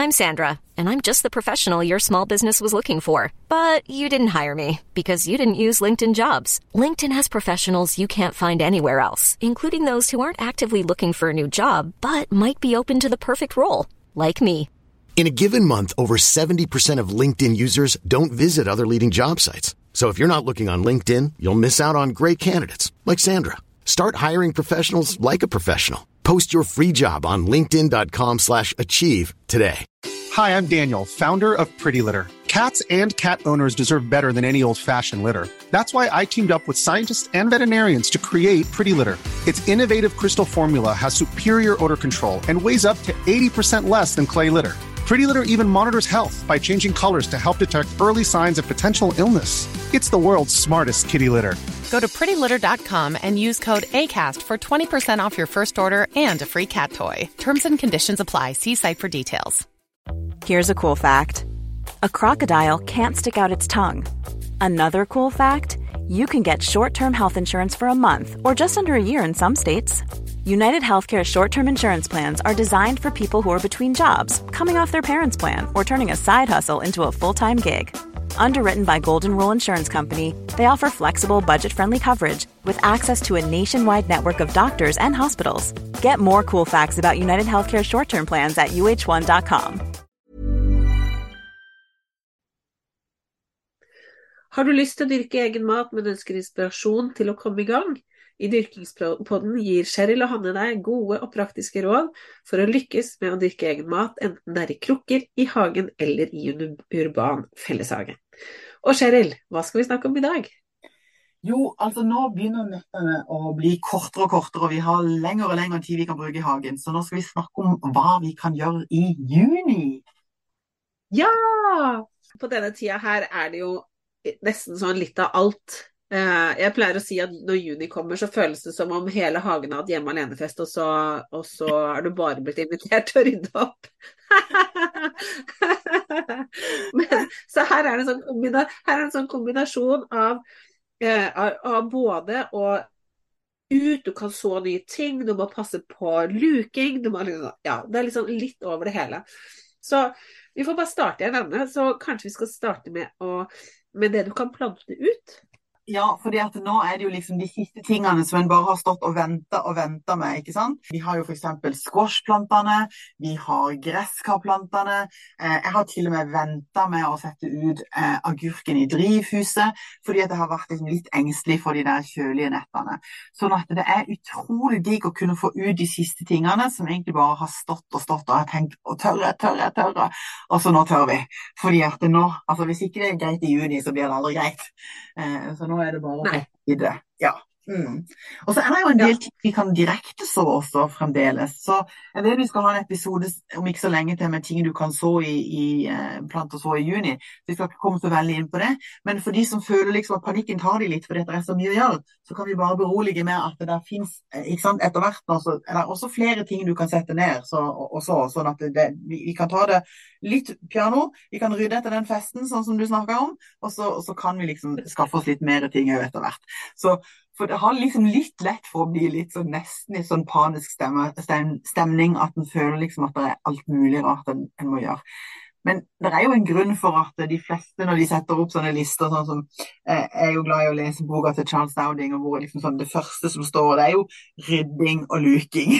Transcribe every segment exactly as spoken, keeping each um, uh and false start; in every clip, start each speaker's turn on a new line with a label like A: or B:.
A: I'm Sandra, and I'm just the professional your small business was looking for. But you didn't hire me because you didn't use LinkedIn Jobs. LinkedIn has professionals you can't find anywhere else, including those who aren't actively looking for a new job, but might be open to the perfect role, like me.
B: In a given month, over seventy percent of LinkedIn users don't visit other leading job sites. So if you're not looking on LinkedIn, you'll miss out on great candidates, like Sandra. Start hiring professionals like a professional. Post your free job on linkedin.com slash achieve today.
C: Hi, I'm Daniel, founder of Pretty Litter. Cats and cat owners deserve better than any old-fashioned litter. That's why I teamed up with scientists and veterinarians to create Pretty Litter. Its innovative crystal formula has superior odor control and weighs up to eighty percent less than clay litter. Pretty Litter even monitors health by changing colors to help detect early signs of potential illness. It's the world's smartest kitty litter.
D: Go to pretty litter dot com and use code ACAST for twenty percent off your first order and a free cat toy. Terms and conditions apply. See site for details.
E: Here's a cool fact. A crocodile can't stick out its tongue. Another cool fact, you can get short-term health insurance for a month or just under a year in some states. United Healthcare short-term insurance plans are designed for people who are between jobs, coming off their parents' plan, or turning a side hustle into a full-time gig. Underwritten by Golden Rule Insurance Company, they offer flexible, budget-friendly coverage with access to a nationwide network of doctors and hospitals. Get more cool facts about United Healthcare short-term plans at u h one dot com.
F: Har du lyst til å dyrke egen mat, men ønsker inspirasjon til å komme i gang? I Dyrkingspodden gir Cheryl og Hanne deg gode og praktiske råd for å lykkes med å dyrke egen mat, enten det er i krukker, i hagen eller i en urban felleshage. Og Cheryl, hva skal vi snakke om i dag?
G: Jo, altså nå begynner nettene å bli kortere og kortere, og vi har lengre og lengre tid vi kan bruke i hagen, så nå skal vi snakke om hva vi kan gjøre i juni.
F: Ja! På denne tida her er det jo nesten sånn litt av alt. Jeg pleier å si at når juni kommer så føles det som om hele hagen har hatt hjemme alene-fest, og så, og så er du bare blitt invitert til å rydde opp. Men, så her er det en sånn, kombina, her er en sånn kombinasjon av, eh, av, av både å ut, du kan så nye ting, du må passe på luking, du må, ja, det er liksom litt over det hele. Så vi får bare starte igjen denne, så kanskje vi skal starte med, å, med det du kan plante ut.
G: Ja, fordi at nå er det jo liksom de siste tingene som en bare har stått og ventet og ventet med, ikke sant? Vi har jo for eksempel squashplantene, vi har gresskarplantene, eh, jeg har til og med ventet med å sette ut eh, agurken i drivhuset, fordi at jeg har vært liksom litt engstelig for de der kjølige nettene. Sånn at det er utrolig digg å kunne få ut de siste tingene som egentlig bare har stått og stått og har tenkt, å tørre, tørre, tørre, og så nå tør vi. Fordi at det nå, altså hvis ikke det er greit i juni, så blir det aldri greit. Eh, så nå Nå er det bare å i det. Ja. Mm. Og så er det jo en del ja. ting vi kan direkte så også fremdeles. Så jeg vet vi skal ha en episode om ikke så lenge til med ting du kan så i, i eh, plant og så i juni. Så vi skal ikke komme så veldig inn på det. Men for de som føler liksom at panikken tar de litt, for det er så mye å gjøre, så kan vi bare berolige med at det der finnes, ikke sant, etter hvert nå, så er det også flere ting du kan sette ned. Så, og, og så, sånn at det, vi, vi kan ta det litt piano, vi kan rydde etter den festen, sånn som du snakket om, og så, og så kan vi liksom skaffe oss litt mer ting etter hvert. Så for det har liksom litt lett for å bli litt sånn nesten i sånn panisk stemme, stem, stemning, at en føler liksom at det er alt mulig rart en, en må gjøre. Men det er jo en grunn for at de fleste, når de setter opp sånne lister, sånn som eh, er jo glad i å lese boka til Charles Dowding, og hvor liksom sånn, det første som står, det er jo rydding og luking.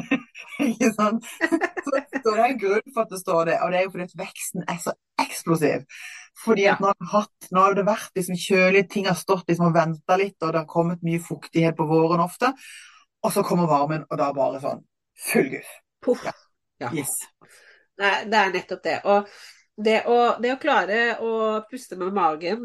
G: Ikke sant? Så, så det er en grunn for at det står det, og det er jo fordi at veksten er så eksplosiv. Fordi at nå har, hatt, nå har det vært liksom kjølige, ting har stått liksom og ventet litt, og det har kommet mye fuktighet på våren ofte, og så kommer varmen, og da bare sånn full guff.
F: Puff.
G: Ja. Ja.
F: Yes. Nei, det er nettopp det. Og det å, det å klare å puste med magen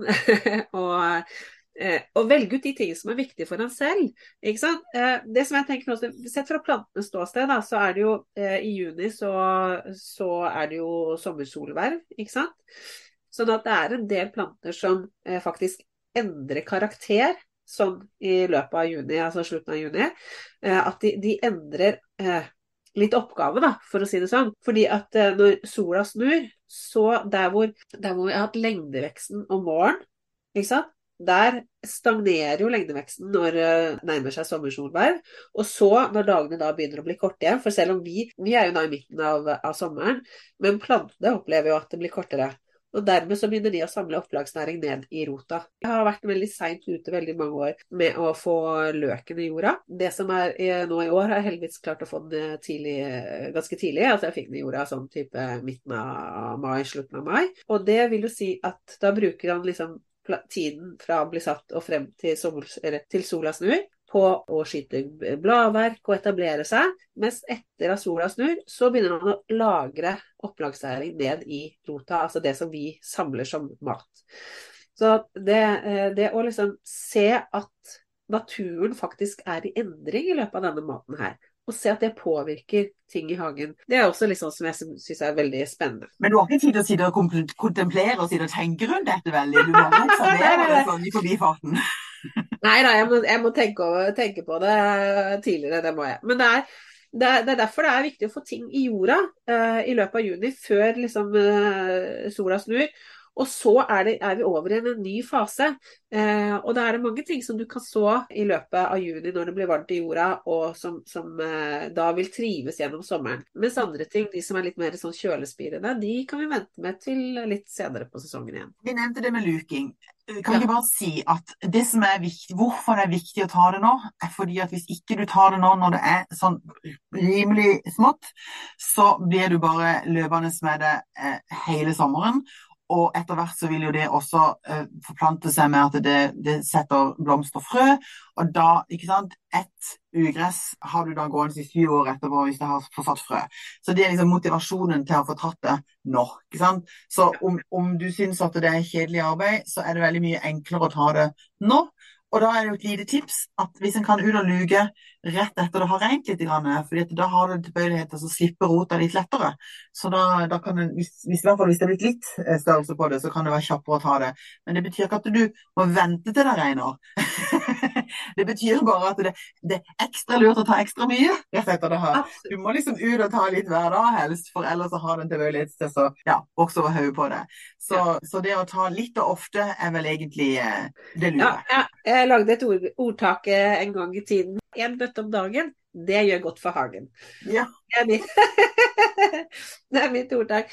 F: og, eh, og velge ut de tingene som er viktige for en selv, ikke sant? Eh, det som jeg tenker nå, sett fra plantenes ståsted, da, så er det jo eh, i juni så, så er det jo sommersolverv, ikke sant? Sånn at det er en del planter som eh, faktisk endrer karakter sånn i løpet av juni, altså slutten av juni, eh, at de, de endrer eh, litt oppgave da, for å si det sånn. Fordi at eh, når sola snur, så der hvor, der hvor vi har hatt lengdeveksten om morgenen, ikke sant? der stagnerer jo lengdeveksten når det nærmer seg sommersolvær, og så når dagene da begynner å bli korte igjen, for selv om vi, vi er jo da i midten av, av sommeren, men plantene opplever jo at det blir kortere. Og dermed så begynner de å samle opplagsnæring ned i rota. Jeg har vært veldig sent ute veldig mange år med å få løken i jorda. Det som er nå i år har jeg heldigvis klart å få den tidlig, ganske tidlig. Altså jeg fikk den i jorda sånn type midten av mai, slutten av mai. Og det vil jo si at da bruker han liksom tiden fra å bli satt og frem til, sol, eller til sola snur på å skyte bladverk og etablere seg, mens etter at sola snur, så begynner han å lagre opplagsnæring ned i rota, altså det som vi samler som mat. Så det, det å liksom se at naturen faktisk er i endring i løpet av denne maten her, og se at det påvirker ting i hagen, det er også liksom som jeg synes er veldig spennende.
G: Men du har ikke tid til å sitte og kontemplere og sitte og tenke rundt dette veldig? Du må observere det sånn i forbifarten.
F: Nei da, jeg må, jeg må tenke, over, tenke på det tidligere, det må jeg. Men det er, det, er, det er derfor det er viktig å få ting i jorda uh, i løpet av juni, før liksom, uh, sola snur. Og så er, det, er vi over i en ny fase, eh, og da er det mange ting som du kan så i løpet av juni når det blir varmt i jorda, og som, som eh, da vil trives gjennom sommeren. Mens andre ting, de som er litt mer sånn kjølespirende, de kan vi vente med til litt senere på sesongen igjen.
G: Vi nevnte det med luking. Vi kan ja. ikke bare si at det som er viktig, hvorfor det er viktig å ta det nå, er fordi at hvis ikke du tar det nå når det er sånn rimelig smått, så blir du bare løpende med det eh, hele sommeren. Og etter hvert så vil jo det også uh, forplante seg med at det, det setter blomster og frø, og da, ikke sant, ett ugress har du da gående i syv år etterpå hvis det har fått frø. Så det er liksom motivasjonen til å få tatt det nå, ikke sant? Så om, om du synes at det er kjedelig arbeid, så er det veldig mye enklere å ta det nå. Og da er det jo et lite tips at hvis en kan ut og luke rett etter det har regnet litt, fordi da har du tilbøyelighet til å slippe rota litt lettere. Så da, da kan en, hvis, hvis, i hvert fall hvis det er blitt litt størrelse på det, så kan det være kjappere å ta det. Men det betyr ikke at du må vente til det regner. Det betyr bare at det, det er ekstra lurt å ta ekstra mye rett etter det her. Du må liksom ut og ta litt hver dag helst, for ellers så har den tilbøyelighet til å ja, vokse over hodet på det. Så, ja. så det å ta litt og ofte er vel egentlig eh, det lure.
F: Ja, ja. Jeg lagde et ord, ordtak en gang i tiden. En bøtte om dagen, det gjør godt for hagen.
G: Ja.
F: Det er mitt, det er mitt ordtak.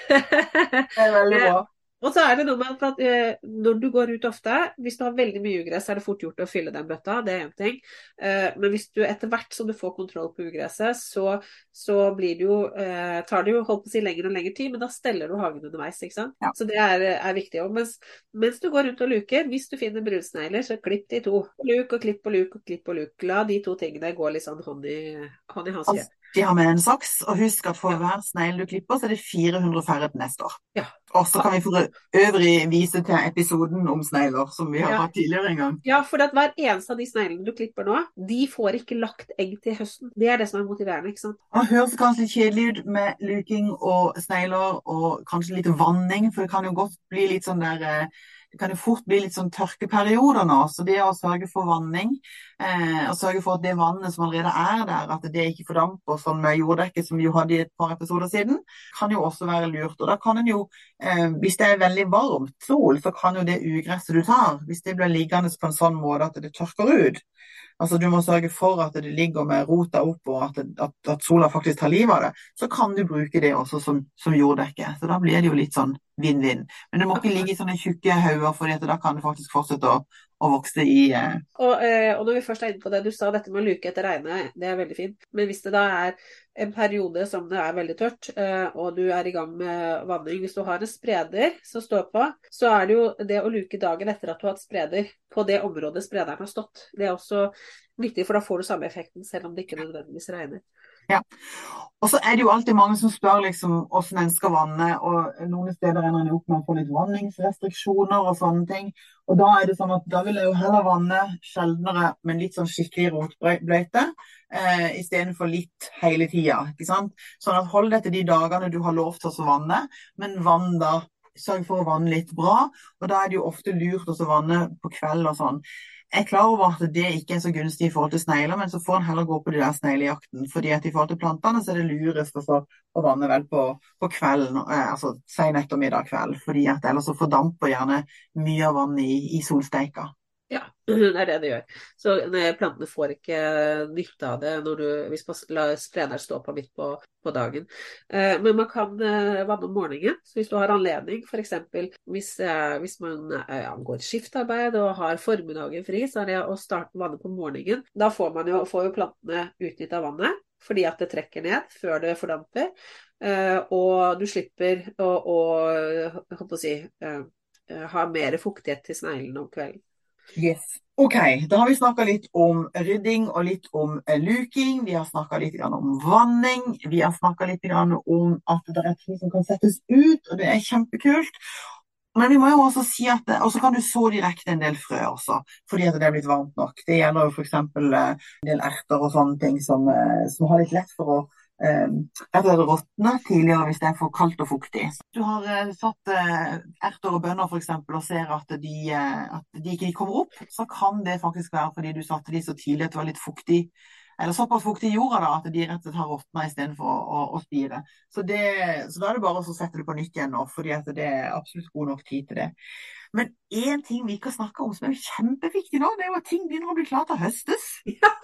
G: Det er veldig bra.
F: Og så er det noe med at uh, når du går ut ofte, hvis du har veldig mye ugress, er det fort gjort å fylle den bøtta, det er en ting. Uh, men hvis du etter hvert som du får kontroll på ugresset, så, så blir det jo, uh, tar det jo holdt på å si lenger og lenger tid, men da steller du hagen underveis, ikke sant? Ja. Så det er, er viktig. Og mens, mens du går rundt og luker, hvis du finner brunsnegler, så klipp de to. Luk og klipp og luk og klipp og luk. La de to tingene gå litt sånn hånd i, hånd i hanske.
G: De har med en saks, og husk at for hver snegl du klipper, så er det fire hundre færre til neste år.
F: Ja.
G: Og så kan vi for øvrig vise til episoden om snegler, som vi har ja. hatt tidligere en gang.
F: Ja, for at hver eneste av de sneglene du klipper nå, de får ikke lagt egg til høsten. Det er det som er motiverende, ikke sant?
G: Det høres kanskje litt kjedelig ut med luking og snegler, og kanskje litt vanning, for det kan jo godt bli litt sånn der... Det kan jo fort bli litt sånn tørkeperioder nå, så det å sørge for vanning, eh, og sørge for at det vannet som allerede er der, at det ikke fordamper sånn med jorddekket som vi jo hadde i et par episoder siden, kan jo også være lurt. Og da kan en jo, eh, hvis det er veldig varmt sol, så kan jo det ugresset du tar, hvis det blir liggende på en sånn måte at det tørker ut, altså du må sørge for at det ligger med rota opp og at, det, at, at sola faktisk tar liv av det, så kan du bruke det også som, som jorddekke. Så da blir det jo litt sånn vinn-vinn. Men det må ikke ligge i sånne tjukke hauger, for da kan det faktisk fortsette å, å vokse i... Eh...
F: Og, eh, og når vi først er inne på det, du sa dette med å luke etter regnet, det er veldig fint. Men hvis det da er en periode som det er veldig tørt, eh, og du er i gang med vanning, hvis du har en spreder som står på, så er det jo det å luke dagen etter at du har hatt spreder på det området sprederen har stått. Det er også viktig, for da får du samme effekten, selv om det ikke nødvendigvis regner.
G: Ja, og så er det jo alltid mange som spør liksom hvordan en skal vanne, og noen steder ender en opp med å få litt vanningsrestriksjoner og sånne ting, og da er det sånn at da vil jeg jo heller vanne sjeldnere, men litt sånn skikkelig rotbløyte, eh, i stedet for litt hele tiden, ikke sant? Sånn at hold deg til de dagene du har lov til å vanne, men vann da, sørg for å vanne litt bra, og da er det jo ofte lurt å vanne på kveld og sånn. jeg er klar over at det ikke er så gunstig i forhold til snegler, men så får en heller gå på de der sneglejakten, fordi at i forhold til plantene så er det lurest å, å vanne vel på, på kvelden, eh, altså sen ettermiddag kveld, fordi at ellers så fordamper gjerne mye av vann i, i solsteika.
F: Ja, det er det det gjør. Så plantene får ikke nytte av det når du, hvis man lar sprederen stå på midt på, på dagen. Eh, men man kan eh, vanne om morgenen, så hvis du har anledning, for eksempel hvis, eh, hvis man eh, går skiftarbeid og har formiddagen fri, så er det å starte vannet på morgenen. Da får, man jo, får jo plantene utnyttet av vannet, fordi at det trekker ned før det fordamper, eh, og du slipper å, å, å, å si, eh, ha mer fuktighet til sneglene om kvelden.
G: Yes. Ok, da har vi snakket litt om rydding og litt om luking, vi har snakket litt om vanning, vi har snakket litt om at det er ting som kan settes ut, og det er kjempekult. Men vi må jo også si at, og så kan du så direkte en del frø også, fordi at det er blitt varmt nok. Det gjelder jo for eksempel en del erter og sånne ting som, som har litt lett for å Um, etter det råtne tidligere hvis det er for kaldt og fuktig. Du har uh, satt uh, erter og bønner for eksempel og ser at de, uh, at de ikke kommer opp, så kan det faktisk være fordi du satte de så tidlig at det var litt fuktig, eller såpass fuktig i jorda da, at de rett og slett har råtnet i stedet for å, å, å spire. Så, det, så da er det bare å sette det på nytt igjen nå, fordi at det er absolutt god nok tid til det. Men en ting vi ikke har snakket om som er kjempeviktig nå, det er jo at ting begynner å bli klart til å høstes.
F: Ja!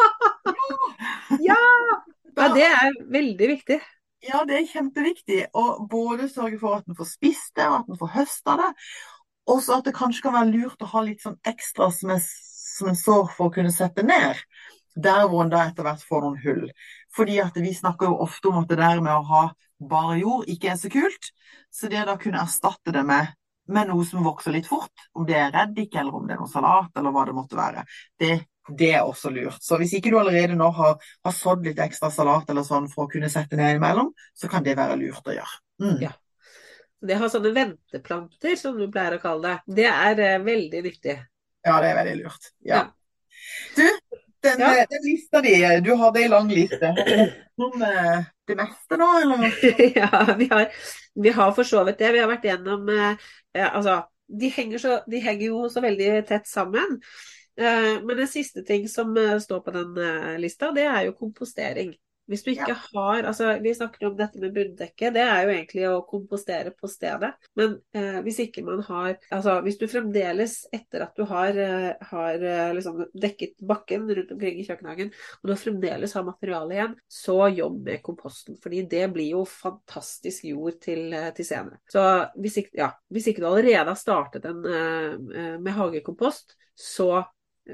F: Ja! Ja, det er veldig viktig.
G: Ja, det er kjempeviktig. Og både sørge for at den får spist det, og at den får høstet det. Og så at det kanskje kan være lurt å ha litt sånn ekstra som, er, som en sår for å kunne sette ned. Der hvor en da etter hvert får noen hull. Fordi at vi snakker jo ofte om at det der med å ha bare jord ikke er så kult. Så det da kunne erstatte det med, med noe som vokser litt fort, om det er reddik, eller om det er noe salat, eller hva det måtte være. Det Det er også lurt. Så hvis ikke du allerede nå har, har sådd litt ekstra salat eller sånn for å kunne sette ned imellom, så kan det være lurt å gjøre. Mm.
F: Ja. Det har sånne venteplanter, som du pleier å kalle det. Det er uh, veldig nyttig.
G: Ja, det er veldig lurt. Ja. Ja. Du, den,
F: ja.
G: den lista di, du hadde en lang liste. Om uh, det meste nå, eller?
F: Ja, vi har, vi har for så vidt det. Vi har vært gjennom, uh, altså, de henger, så, de henger jo så veldig tett sammen. Men den siste ting som står på den lista, det er jo kompostering. Hvis du ikke ja. har, altså vi snakker om dette med bunndekke, det er jo egentlig å kompostere på stedet. Men eh, hvis ikke man har, altså hvis du fremdeles etter at du har, har liksom dekket bakken rundt omkring i kjøkkenhagen, og du fremdeles har materiale igjen, så jobb med komposten, fordi det blir jo fantastisk jord til, til senere. Så hvis ikke, ja, hvis ikke du allerede har startet en, eh, med hagekompost, så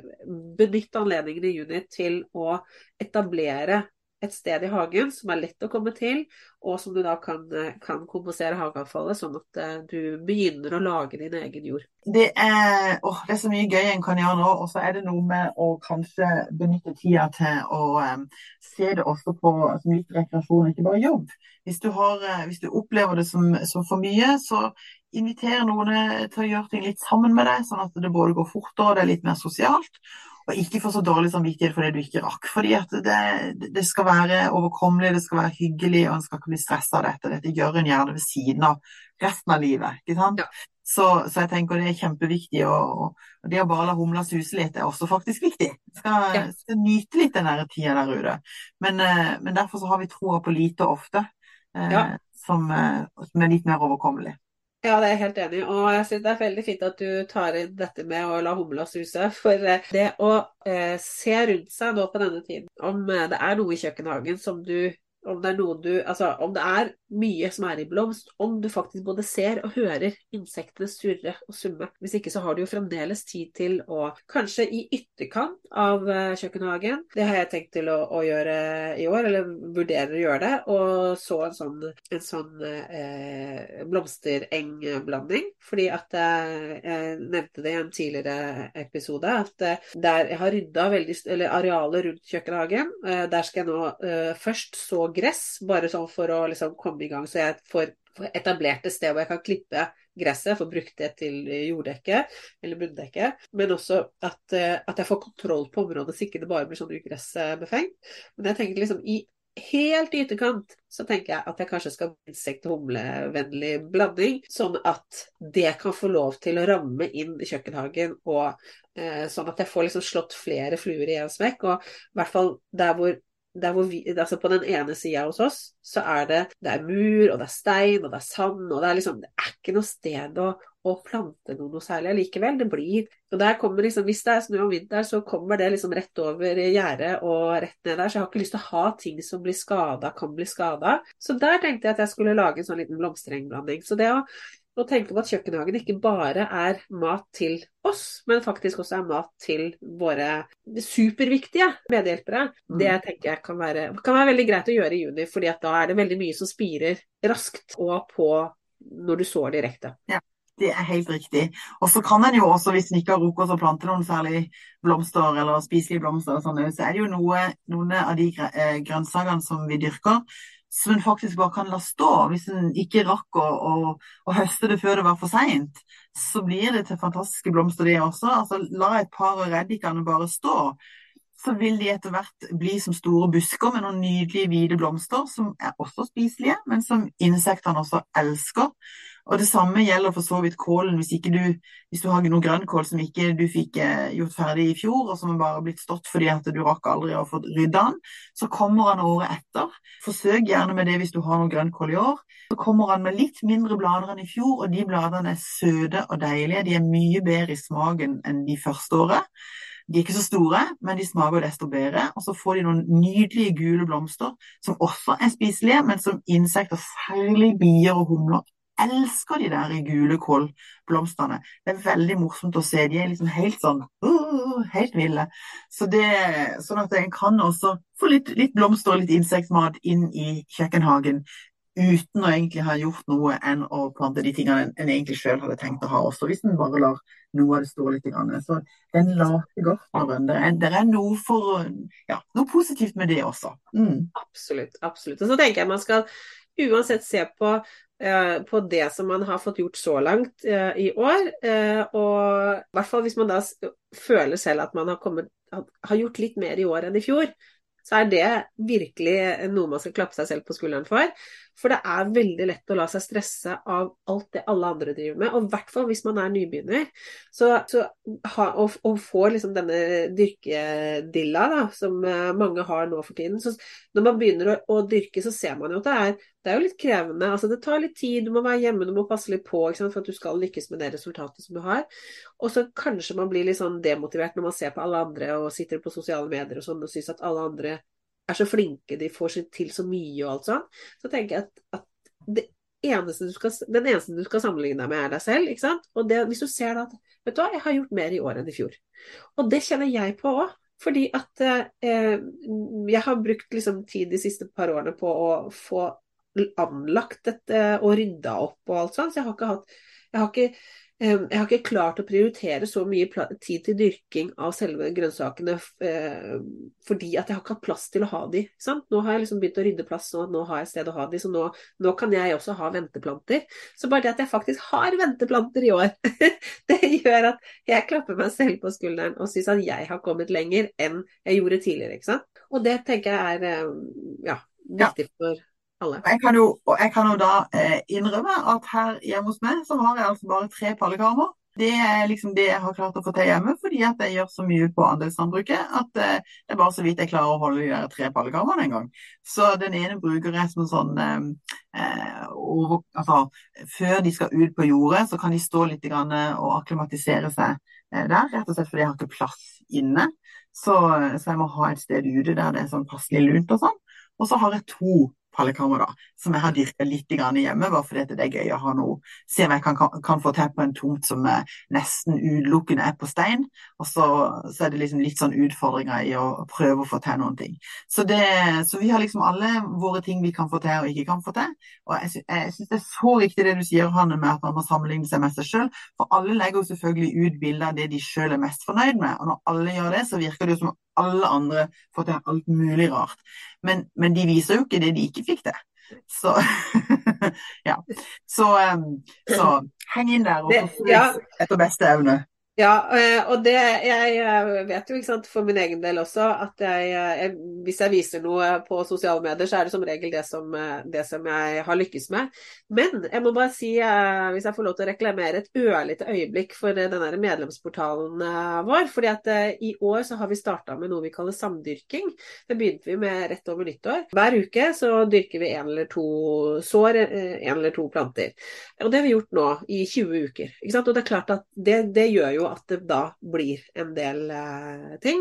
F: benytt anledningen i juni til å etablere et sted i hagen som er lett å komme til, og som du da kan, kan kompostere hageavfallet, sånn at uh, du begynner å lage din egen jord.
G: Det er, åh, det er så mye gøy en kan gjøre nå, og så er det noe med å kanskje benytte tida til å um, se det også på som litt rekreasjon, ikke bare jobb. Hvis du, har, hvis du opplever det som, som for mye, så inviter noen til å gjøre ting litt sammen med deg, sånn at det både går fortere og det er litt mer sosialt. Og ikke få så dårlig samvittighet for det du ikke rakk, fordi at det, det skal være overkommelig, det skal være hyggelig, og en skal ikke bli stresset av dette. Dette gjør en gjerne ved siden av resten av livet, ikke sant? Ja. Så, så jeg tenker det er kjempeviktig, og, og det å bare la humla suse litt er også faktisk viktig. Skal, ja. skal nyte litt den der tida der ute. Men, men derfor så har vi troa på lite og ofte, ja. som, som er litt mer overkommelig.
F: Ja, det er jeg helt enig, og jeg synes det er veldig fint at du tar inn dette med å la humla suse, for det å eh, se rundt seg nå på denne tiden, om det er noe i kjøkkenhagen som du, om det er noe du, altså om det er mye som er i blomst, om du faktisk både ser og hører insektene surre og summe. Hvis ikke så har du jo fremdeles tid til å, kanskje i ytterkant av kjøkkenhagen, det har jeg tenkt til å, å gjøre i år, eller vurderer å gjøre det, og så en sånn, en sånn eh, blomsterengblanding, fordi at jeg, jeg nevnte det i en tidligere episode, at eh, der jeg har ryddet veldig, eller arealet rundt kjøkkenhagen, eh, der skal jeg nå eh, først så gress, bare sånn for å liksom komme i gang, så jeg får, får etablert et sted hvor jeg kan klippe gresset, få brukt det til jorddekke eller bunndekke, men også at, at jeg får kontroll på området, så ikke det bare blir sånn ugressbefengt. Men jeg tenker liksom i helt i ytterkant, så tenker jeg at jeg kanskje skal ha insekt- og humlevennlig blanding, sånn at det kan få lov til å ramme inn i kjøkkenhagen, og eh, sånn at jeg får liksom slått flere fluer i en smekk, og i hvert fall der hvor, der hvor vi, altså på den ene siden hos oss, så er det, det er mur, og det er stein, og det er sand, og det er liksom, det er ikke noe sted å, å plante noe, noe særlig likevel. Det blir, og der kommer liksom, hvis det er snø om vinteren, så kommer det liksom rett over gjerdet og rett ned der, så jeg har ikke lyst til å ha ting som blir skadet, kan bli skadet. Så der tenkte jeg at jeg skulle lage en sånn liten blomsterengblanding. Så det å og tenke på at kjøkkenhagen ikke bare er mat til oss, men faktisk også er mat til våre superviktige medhjelpere. Mm. Det tenker jeg kan være, kan være veldig greit å gjøre i juni, fordi at da er det veldig mye som spirer raskt og på når du sår direkte.
G: Ja. Det er helt riktig. Og så kan en jo også, hvis en ikke har rukket å plante noen særlig blomster eller spiselige blomster, og sånn, så er det jo noe, noen av de grønnsakene som vi dyrker, som en faktisk bare kan la stå. Hvis en ikke rakk å, å, å høste det før det var for sent, så blir det til fantastiske blomster det også. Altså, la et par av reddikene bare stå, så vil de etter hvert bli som store busker med noen nydelige hvite blomster, som er også spiselige, men som insektene også elsker. Og det samme gjelder for så vidt kålen. Hvis, ikke du, hvis du har noe grønnkål som ikke du fikk eh, gjort ferdig i fjor, og som bare har blitt stått fordi at du rakk aldri å få ryddet den, så kommer han året etter. Forsøk gjerne med det hvis du har noe grønnkål i år. Så kommer han med litt mindre blader enn i fjor, og de bladene er søte og deilige. De er mye bedre i smaken enn de første året. De er ikke så store, men de smaker desto bedre. Og så får de noen nydelige gule blomster, som også er spiselige, men som insekter, særlig bier og humler, elsker de der i gule kålblomsterne. Det er veldig morsomt å se. De er liksom helt sånn, uh, helt ville. Så det, sånn at en kan også få litt, litt blomster og litt insektmat inn i kjøkkenhagen, uten å egentlig ha gjort noe enn å plante de tingene en, en egentlig selv hadde tenkt å ha også, hvis en bare lar noe av det stå litt grann. Så den late gartneren, det er, det er noe for, ja, noe positivt med det også. Mm.
F: Absolutt, absolutt. Og så tenker jeg man skal uansett se på Uh, på det som man har fått gjort så langt uh, i år, uh, og i hvert fall hvis man da føler selv at man har, kommet, har gjort litt mer i år enn i fjor, så er det virkelig noe man skal klappe seg selv på skulderen for. For det er veldig lett å la seg stresse av alt det alle andre driver med, og i hvert fall hvis man er nybegynner. Så, så ha, og, og får liksom denne dyrkedilla da, som mange har nå for tiden. Så når man begynner å, å dyrke, så ser man jo at det er, det er jo litt krevende. Altså det tar litt tid, du må være hjemme, du må passe litt på, ikke sant, for at du skal lykkes med det resultatet som du har. Og så kanskje man blir litt sånn demotivert når man ser på alle andre og sitter på sosiale medier og sånn, og synes at alle andre er så flinke, de får seg til så mye og alt sånn. Så tenker jeg at, at det eneste du skal, den eneste du skal sammenligne deg med er deg selv, ikke sant? Og det, hvis du ser da at, vet du hva, jeg har gjort mer i år enn i fjor. Og det kjenner jeg på også, fordi at eh, jeg har brukt liksom tid de siste par årene på å få anlagt dette og rydda opp og alt sånt, så jeg har ikke hatt, jeg har ikke Jeg har ikke klart å prioritere så mye tid til dyrking av selve grønnsakene eh, fordi at jeg har ikke hatt plass til å ha de. Sant? Nå har jeg liksom begynt å rydde plass, og nå har jeg sted å ha de, så nå, nå kan jeg også ha venteplanter. Så bare det at jeg faktisk har venteplanter i år, det gjør at jeg klapper meg selv på skulderen og synes at jeg har kommet lenger enn jeg gjorde tidligere. Ikke sant? Og det tenker jeg er eh, ja, viktig for alle.
G: Jeg kan jo, og jeg kan jo da eh, innrømme at her hjemme hos meg så har jeg altså bare tre pallekarmer. Det er liksom det jeg har klart å få til hjemme, fordi at jeg gjør så mye på andelslandbruket at eh, det er bare så vidt jeg klarer å holde de der tre pallekarmene en gang. Så den ene bruker jeg som sånn eh, over, altså, før de skal ut på jordet, så kan de stå litt grann og akklimatisere seg eh, der, rett og slett fordi jeg har ikke plass inne. Så, så jeg må ha et sted ute der det er sånn passelig lunt og sånn. Og så har jeg to pallekammer da, som jeg har dyrket litt grann hjemme, bare fordi det er gøy å ha noe. Se om jeg kan, kan, kan få til på en tomt som er nesten utelukkende er på stein, og så, så er det liksom litt sånn utfordringer i å prøve å få til noen ting. Så, det, så vi har liksom alle våre ting vi kan få til og ikke kan få til, og jeg, sy jeg synes det er så riktig det du sier, Hanne, med at man må sammenligne seg med seg selv, for alle legger jo selvfølgelig ut bilder av det de selv er mest fornøyd med, og når alle gjør det, så virker det jo som alle andre får til alt mulig rart. Men, men de viser jo ikke det de ikke fikk til. Så, ja. Så, um, så heng inn der og få ja. etter beste evne.
F: Ja, og det, jeg vet jo ikke sant, for min egen del også, at jeg, jeg, hvis jeg viser noe på sosiale medier, så er det som regel det som, det som jeg har lykkes med. Men jeg må bare si, hvis jeg får lov til å reklamere et ørlite øyeblikk for den der medlemsportalen vår, fordi at i år så har vi startet med noe vi kaller samdyrking. Det begynte vi med rett over nyttår. Hver uke så dyrker vi en eller to sår, en eller to planter. Og det har vi gjort nå i tjue uker, ikke sant? Og det er klart at det, det gjør jo at det da blir en del uh, ting.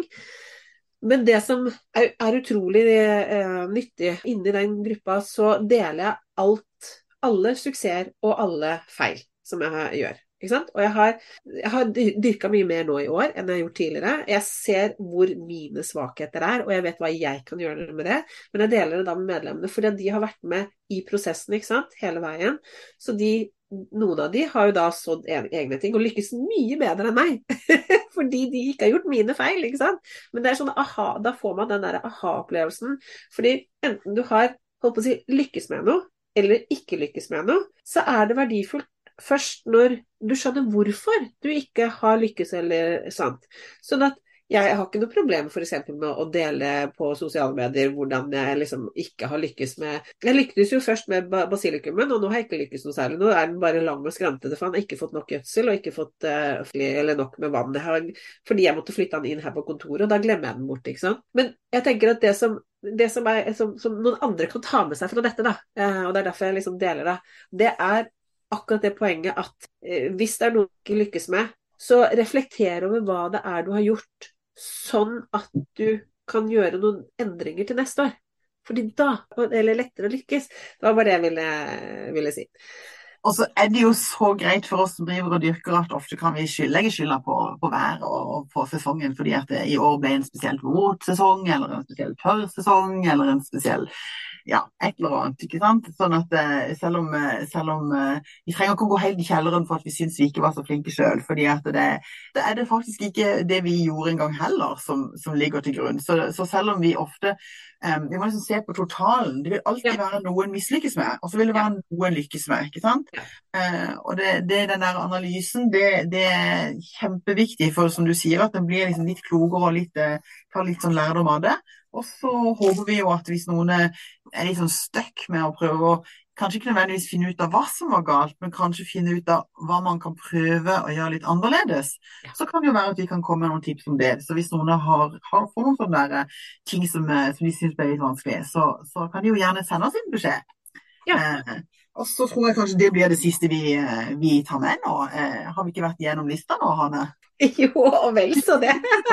F: Men det som er, er utrolig uh, nyttig inni den gruppa, så deler jeg alt, alle suksesser og alle feil som jeg gjør. Ikke sant? Og jeg har, jeg har dyrket mye mer nå i år enn jeg har gjort tidligere. Jeg ser hvor mine svakheter er, og jeg vet hva jeg kan gjøre med det. Men jeg deler det da med medlemmene, fordi de har vært med i prosessen, ikke sant? Hele veien. Så de noen av de har jo da sådd egne ting og lykkes mye bedre enn meg fordi de ikke har gjort mine feil, ikke sant? Men det er sånn aha, da får man den der aha-opplevelsen, fordi enten du har holdt på å si, lykkes med noe eller ikke lykkes med noe, så er det verdifullt først når du skjønner hvorfor du ikke har lykkes eller sant. Sånn at jeg har ikke noe problem for eksempel med å dele på sosiale medier hvordan jeg liksom ikke har lykkes med. Jeg lyktes jo først med basilikumen, og nå har jeg ikke lykkes noe særlig. Nå er den bare lang og skrantete, for han har ikke fått nok gjødsel og ikke fått uh, eller nok med vann. Jeg har, fordi jeg måtte flytte han inn her på kontoret, og da glemmer jeg den bort, ikke sant? Men jeg tenker at det som, det som, er, som, som noen andre kan ta med seg fra dette, da, uh, og det er derfor jeg liksom deler det, det er akkurat det poenget at uh, hvis det er noe du ikke lykkes med, så reflekter over hva det er du har gjort, sånn at du kan gjøre noen endringer til neste år. Fordi da, eller lettere å lykkes, det var bare det jeg ville, ville si.
G: Og så er det jo så greit for oss som driver og dyrker at ofte kan vi skyld, legge skylda på, på været og på sesongen, fordi at det i år ble en spesielt våt sesong, eller en spesiell tørr sesong, eller en spesiell, ja, et eller annet, ikke sant? Sånn at uh, selv om, uh, selv om uh, vi trenger ikke å gå helt i kjelleren for at vi synes vi ikke var så flinke selv, fordi at det, det er det faktisk ikke det vi gjorde en gang heller som, som ligger til grunn. Så, så selv om vi ofte, um, vi må liksom se på totalen, det vil alltid være noen mislykkes med, og så vil det være noen lykkes med, ikke sant? Uh, og det, det, den der analysen, det, det er kjempeviktig, for som du sier, at den blir liksom litt klogere og litt, uh, tar litt sånn lærdom av det. Og så håper vi jo at hvis noen er litt sånn støkk med å prøve å kanskje ikke nødvendigvis finne ut av hva som var galt, men kanskje finne ut av hva man kan prøve å gjøre litt annerledes, så kan det jo være at vi kan komme med noen tips om det. Så hvis noen har, har fått noen sånne der ting som, som de synes er litt vanskelig, så, så kan de jo gjerne sende oss en beskjed. Ja. Eh, og så tror jeg kanskje det blir det siste vi, vi tar med nå. Eh, har vi ikke vært gjennom lista nå, Hanne?
F: Jo, og vel så det.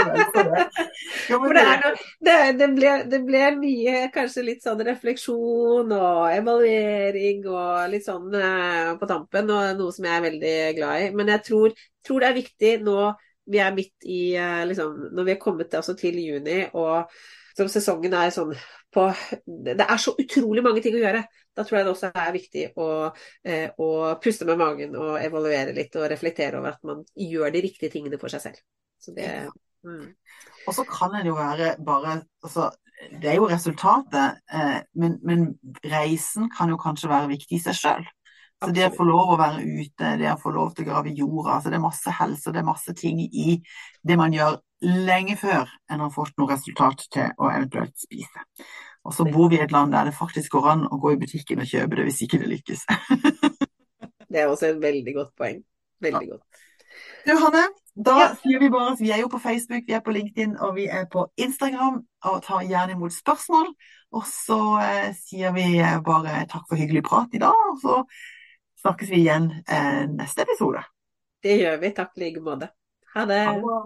F: For det, er noe, det, det, ble, det ble mye, kanskje litt sånn refleksjon og evaluering og litt sånn uh, på tampen, og noe som jeg er veldig glad i. Men jeg tror, tror det er viktig nå, vi er midt i, uh, liksom, når vi er kommet altså, til juni, og som sesongen er sånn på, det er så utrolig mange ting å gjøre. Da tror jeg det også er viktig å, eh, å puste med magen og evaluere litt og reflektere over at man gjør de riktige tingene for seg selv. Så det, mm.
G: Og så kan det jo være bare, altså, det er jo resultatet, eh, men, men reisen kan jo kanskje være viktig i seg selv. Så det å få lov å være ute, det å få lov til å grave jorda, altså det er masse helse, det er masse ting i det man gjør lenge før en har fått noe resultat til å eventuelt spise. Og så bor vi i et land der det faktisk går an å gå i butikken og kjøpe det hvis ikke det lykkes.
F: Det er også et veldig godt poeng. Veldig ja. Godt.
G: Du, Hanne, da ja. Sier vi bare at vi er jo på Facebook, vi er på LinkedIn og vi er på Instagram og tar gjerne imot spørsmål. Og så eh, sier vi bare takk for hyggelig prat i dag, og så snakkes vi igjen eh, neste episode.
F: Det gjør vi, takk like måte. Ha det!
G: Ha det.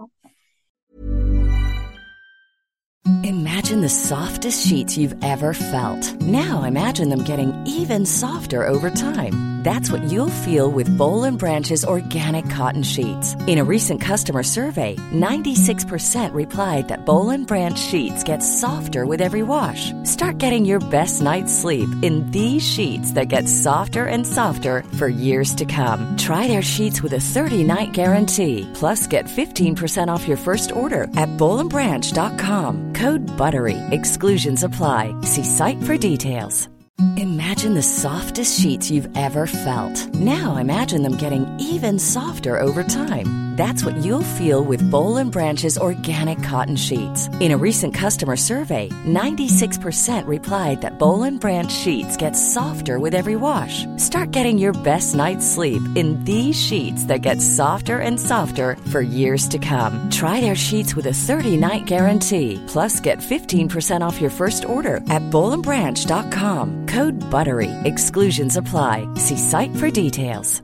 H: Imagine the softest sheets you've ever felt. Now imagine them getting even softer over time. That's what you'll feel with Boll and Branch's organic cotton sheets. In a recent customer survey, ninety-six percent replied that Boll and Branch sheets get softer with every wash. Start getting your best night's sleep in these sheets that get softer and softer for years to come. Try their sheets with a thirty-night guarantee. Plus, get fifteen percent off your first order at boll and branch dot com. Code BUTTERY. Exclusions apply. See site for details. Imagine the softest sheets you've ever felt. Now imagine them getting even softer over time. That's what you'll feel with Boll and Branch's organic cotton sheets. In a recent customer survey, ninety-six percent replied that Boll and Branch sheets get softer with every wash. Start getting your best night's sleep in these sheets that get softer and softer for years to come. Try their sheets with a thirty-night guarantee. Plus, get fifteen percent off your first order at boll and branch dot com. Code BUTTERY. Exclusions apply. See site for details.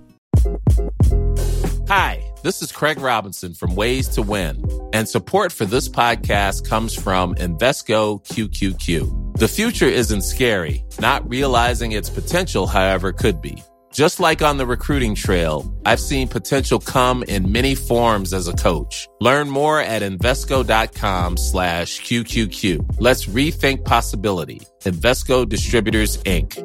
I: Hi, this is Craig Robinson from Ways to Win, and support for this podcast comes from Invesco Q Q Q. The future isn't scary. Not realizing its potential, however, could be. Just like on the recruiting trail, I've seen potential come in many forms as a coach. Learn more at Invesco.com slash QQQ. Let's rethink possibility. Invesco Distributors, Incorporated.